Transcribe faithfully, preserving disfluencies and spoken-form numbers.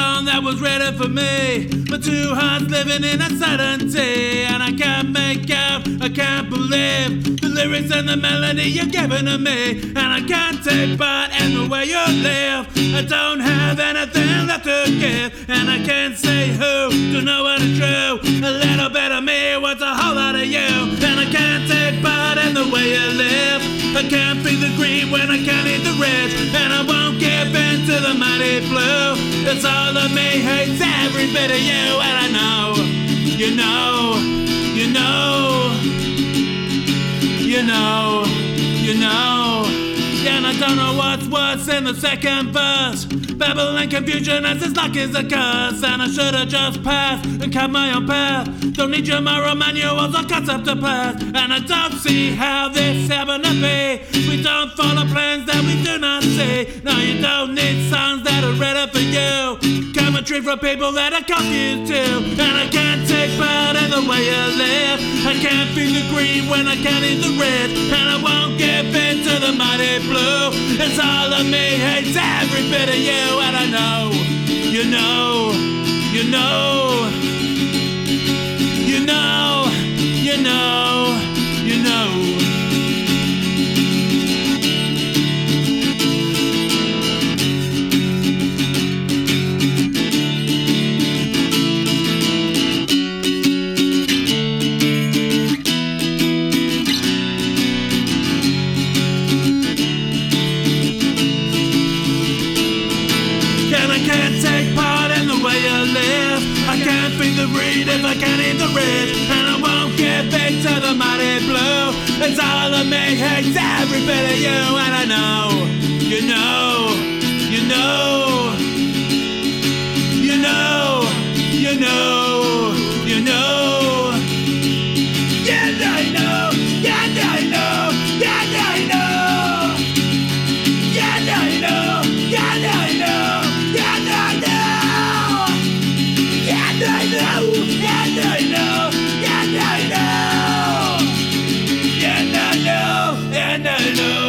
song that was written for me. My two hearts living in uncertainty, and I can't make out, I can't believe the lyrics and the melody you're giving to me. And I can't take part in the way you live. I don't have anything left to give, and I can't say who to know what is true. A little bit of me wants a whole lot of you, and I can't take part in the way you live. I can't feel the green when I can't eat the red, and I won't give in to the mighty blue. It's all of me hates every bit of you, and I know, you know, you know, you know, you know. And I don't know what's worse in the second verse. Babble and confusion as it's like it's a curse. And I should've just passed and cut my own path. Don't need your moral manuals or concept to pass. And I don't see how this happened to be. We don't follow plans that we do not see. No, you don't need songs that are ready for you. Commentary from people that are confused too. And I can't take part in the way you live. I can't feel the green when I can't eat the red. And I won't give in to the mighty blue. It's all of me hates every bit of you, and I know, you know, you know, you know, you know, you know. I can't take part in the way you live. I can't feed the reed if I can't eat the red. And I won't give in to the mighty blue. It's all of me hates every bit of you, and I know, you know, you know, you know, you know, you know. Yeah, I know, yeah, I know, yeah, I know. Yeah, I know, yeah, I know. Yeah, I know, yeah, I know, yeah, I know, yeah, I know, yeah, I know, and I know.